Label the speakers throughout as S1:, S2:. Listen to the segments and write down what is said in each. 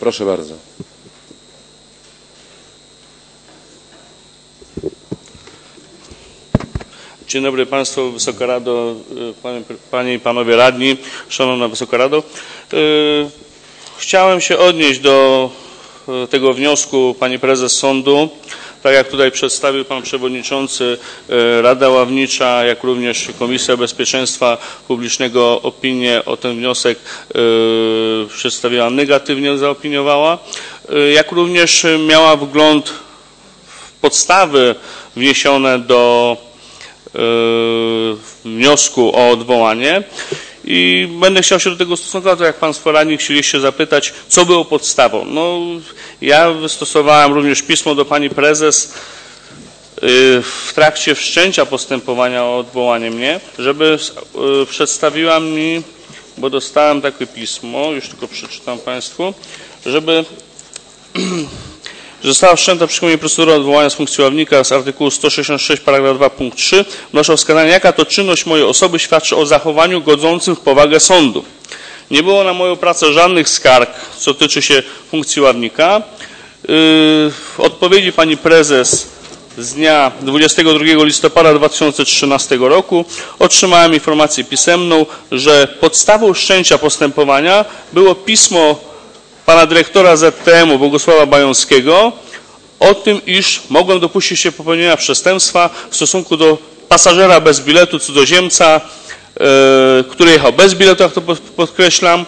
S1: Proszę bardzo.
S2: Dzień dobry Państwu, Wysoka Rado, Panie i Panowie Radni, Szanowna Wysoka Rado. Chciałem się odnieść do tego wniosku Pani Prezes Sądu, tak jak tutaj przedstawił Pan Przewodniczący, Rada Ławnicza, jak również Komisja Bezpieczeństwa Publicznego opinię o ten wniosek przedstawiła negatywnie, zaopiniowała, jak również miała wgląd w podstawy wniesione do wniosku o odwołanie i będę chciał się do tego stosunkować, jak Państwo radni chcieliście zapytać, co było podstawą. No, ja wystosowałem również pismo do Pani Prezes w trakcie wszczęcia postępowania o odwołanie mnie, żeby przedstawiła mi, bo dostałem takie pismo, już tylko przeczytam Państwu, żeby została wszczęta przeciwko mnie procedura odwołania z funkcji ławnika z artykułu 166 paragraf 2 punkt 3. Wnoszę o wskazanie, jaka to czynność mojej osoby świadczy o zachowaniu godzącym w powagę sądu. Nie było na moją pracę żadnych skarg, co tyczy się funkcji ławnika. W odpowiedzi Pani Prezes z dnia 22 listopada 2013 roku otrzymałem informację pisemną, że podstawą wszczęcia postępowania było pismo Pana Dyrektora ZTM-u Bogusława Bajońskiego o tym, iż mogłem dopuścić się popełnienia przestępstwa w stosunku do pasażera bez biletu, cudzoziemca, który jechał bez biletu, jak to podkreślam,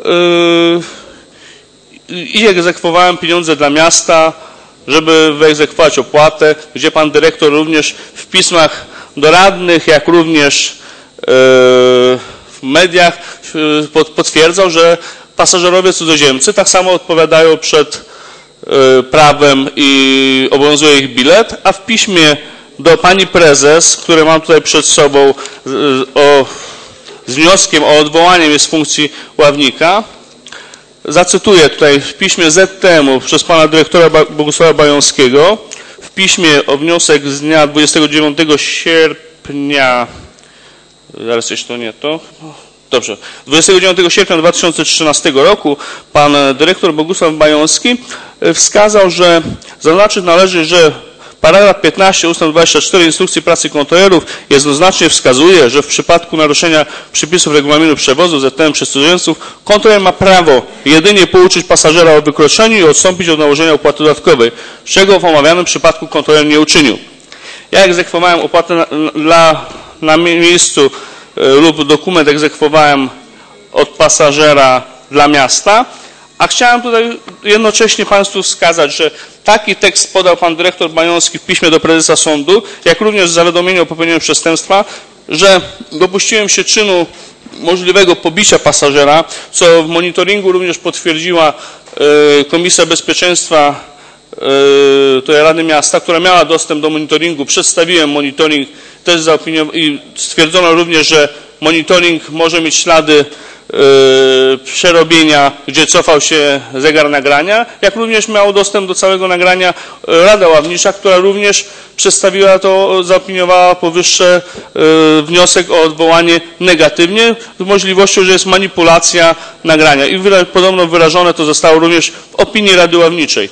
S2: i egzekwowałem pieniądze dla miasta, żeby wyegzekwować opłatę, gdzie Pan Dyrektor również w pismach do radnych, jak również w mediach potwierdzał, że pasażerowie cudzoziemcy tak samo odpowiadają przed prawem i obowiązuje ich bilet, a w piśmie do Pani Prezes, które mam tutaj przed sobą z wnioskiem o odwołanie z funkcji ławnika, zacytuję tutaj w piśmie ZTM-u przez Pana Dyrektora Bogusława Bajońskiego, w piśmie o wniosek z dnia 29 sierpnia, zaraz jeszcze to nie to, dobrze. 29 sierpnia 2013 roku Pan Dyrektor Bogusław Bajoński wskazał, że zaznaczyć należy, że paragraf 15 ust. 24 Instrukcji Pracy Kontrolerów jednoznacznie wskazuje, że w przypadku naruszenia przepisów regulaminu przewozu ZTM przez cudzoziemców kontroler ma prawo jedynie pouczyć pasażera o wykroczeniu i odstąpić od nałożenia opłaty dodatkowej, czego w omawianym przypadku kontroler nie uczynił. Ja egzekwowałem opłatę na miejscu lub dokument egzekwowałem od pasażera dla miasta, a chciałem tutaj jednocześnie Państwu wskazać, że taki tekst podał Pan Dyrektor Bajoński w piśmie do Prezesa Sądu, jak również w zawiadomieniu o popełnieniu przestępstwa, że dopuściłem się czynu możliwego pobicia pasażera, co w monitoringu również potwierdziła Komisja Bezpieczeństwa tutaj Rady Miasta, która miała dostęp do monitoringu. Przedstawiłem monitoring, też i stwierdzono również, że monitoring może mieć ślady przerobienia, gdzie cofał się zegar nagrania, jak również miał dostęp do całego nagrania Rada Ławnicza, która również przedstawiła to, zaopiniowała powyższy wniosek o odwołanie negatywnie, z możliwością, że jest manipulacja nagrania. I podobno wyrażone to zostało również w opinii Rady Ławniczej.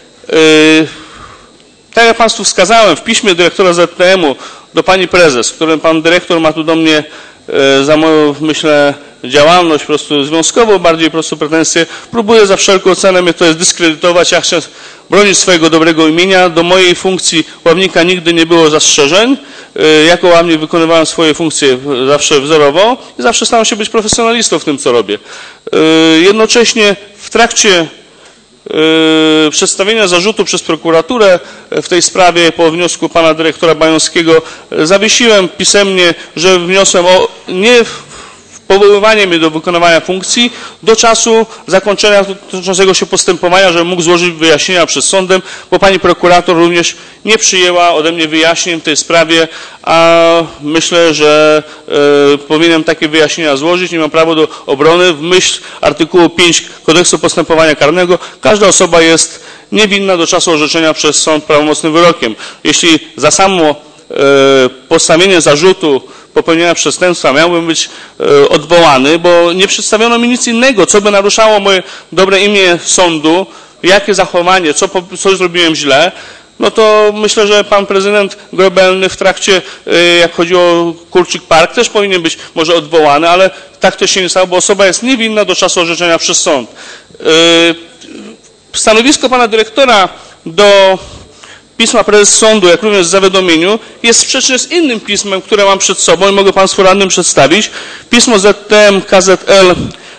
S2: Tak jak Państwu wskazałem, w piśmie dyrektora ZTM-u do Pani Prezes, w którym Pan Dyrektor ma tu do mnie za moją, myślę, działalność po prostu związkową, bardziej po prostu pretensje, próbuje za wszelką cenę mnie to jest dyskredytować. Ja chcę bronić swojego dobrego imienia. Do mojej funkcji ławnika nigdy nie było zastrzeżeń. Jako ławnik wykonywałem swoje funkcje zawsze wzorowo i zawsze starałem się być profesjonalistą w tym, co robię. Jednocześnie w trakcie przedstawienia zarzutu przez prokuraturę w tej sprawie po wniosku Pana Dyrektora Bajońskiego zawiesiłem pisemnie, że wniosłem o powoływanie mnie do wykonywania funkcji do czasu zakończenia toczącego się postępowania, żebym mógł złożyć wyjaśnienia przed sądem, bo Pani prokurator również nie przyjęła ode mnie wyjaśnień w tej sprawie, a myślę, że powinienem takie wyjaśnienia złożyć. Nie mam prawa do obrony. W myśl artykułu 5 Kodeksu Postępowania Karnego każda osoba jest niewinna do czasu orzeczenia przez sąd prawomocnym wyrokiem. Jeśli za samo postawienie zarzutu popełnienia przestępstwa miałbym być odwołany, bo nie przedstawiono mi nic innego, co by naruszało moje dobre imię sądu, jakie zachowanie, co zrobiłem źle, no to myślę, że pan prezydent Grobelny w trakcie, jak chodziło o Kurczyk Park, też powinien być może odwołany, ale tak to się nie stało, bo osoba jest niewinna do czasu orzeczenia przez sąd. Stanowisko pana dyrektora do pisma prezes sądu, jak również zawiadomieniu, jest sprzeczne z innym pismem, które mam przed sobą i mogę państwu radnym przedstawić. Pismo ZTM KZL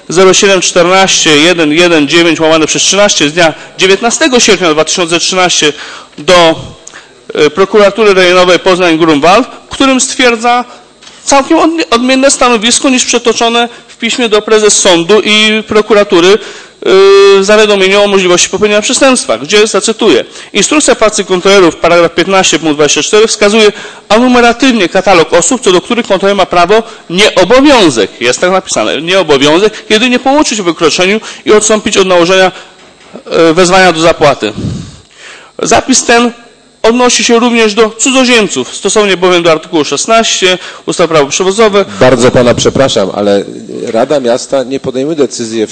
S2: 0714-119/13 z dnia 19 sierpnia 2013 do prokuratury rejonowej Poznań-Grunwald, w którym stwierdza całkiem odmienne stanowisko niż przetoczone w piśmie do prezes sądu i prokuratury zawiadomieniu o możliwości popełnienia przestępstwa, gdzie zacytuję: instrukcja pracy kontrolerów, paragraf 15 punkt 24 wskazuje enumeratywnie katalog osób, co do których kontroler ma prawo, nie obowiązek, jest tak napisane, nie obowiązek, jedynie pouczyć o wykroczeniu i odstąpić od nałożenia wezwania do zapłaty. Zapis ten odnosi się również do cudzoziemców, stosownie bowiem do artykułu 16 ustawy prawo przewozowe.
S1: Bardzo pana przepraszam, ale Rada Miasta nie podejmuje decyzji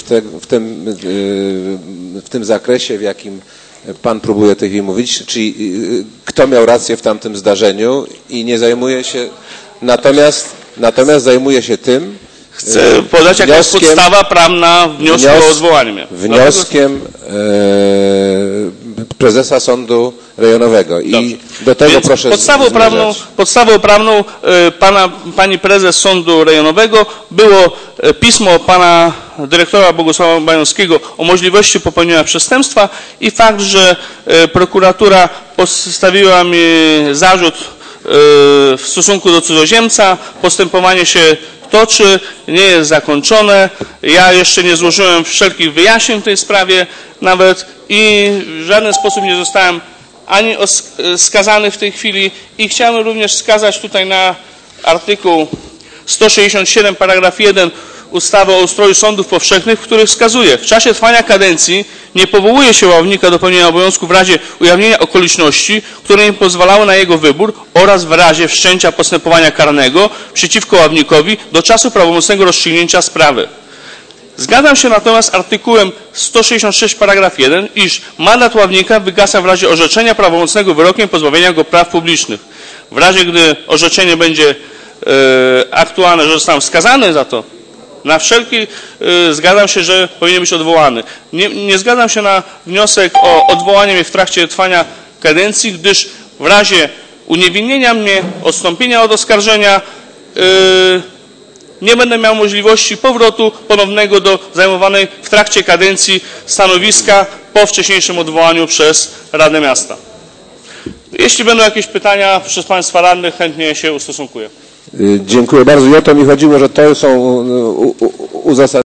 S1: w tym zakresie, w jakim pan próbuje tej chwili mówić, czyli kto miał rację w tamtym zdarzeniu i nie zajmuje się, natomiast zajmuje się tym,
S2: chcę podać jaka jest podstawa prawna wniosku o odwołanie mnie.
S1: Wnioskiem prezesa Sądu Rejonowego. I dobrze. Do tego więc proszę
S2: podstawą prawną pani prezes Sądu Rejonowego było pismo pana dyrektora Bogusława Bajonskiego o możliwości popełnienia przestępstwa i fakt, że prokuratura postawiła mi zarzut w stosunku do cudzoziemca, postępowanie się toczy, nie jest zakończone. Ja jeszcze nie złożyłem wszelkich wyjaśnień w tej sprawie nawet i w żaden sposób nie zostałem ani skazany w tej chwili i chciałem również wskazać tutaj na artykuł 167 paragraf 1 ustawy o ustroju sądów powszechnych, w którym wskazuje: w czasie trwania kadencji nie powołuje się ławnika do pełnienia obowiązku w razie ujawnienia okoliczności, które nie pozwalały na jego wybór oraz w razie wszczęcia postępowania karnego przeciwko ławnikowi do czasu prawomocnego rozstrzygnięcia sprawy. Zgadzam się natomiast z artykułem 166 paragraf 1, iż mandat ławnika wygasa w razie orzeczenia prawomocnego wyrokiem pozbawienia go praw publicznych. W razie gdy orzeczenie będzie aktualne, że zostałem skazany za to, na wszelki zgadzam się, że powinien być odwołany. Nie zgadzam się na wniosek o odwołanie mnie w trakcie trwania kadencji, gdyż w razie uniewinnienia mnie, odstąpienia od oskarżenia nie będę miał możliwości powrotu ponownego do zajmowanej w trakcie kadencji stanowiska po wcześniejszym odwołaniu przez Radę Miasta. Jeśli będą jakieś pytania przez państwa radnych, chętnie się ustosunkuję.
S1: Dziękuję bardzo. I o to mi chodziło, że to są uzasadnione.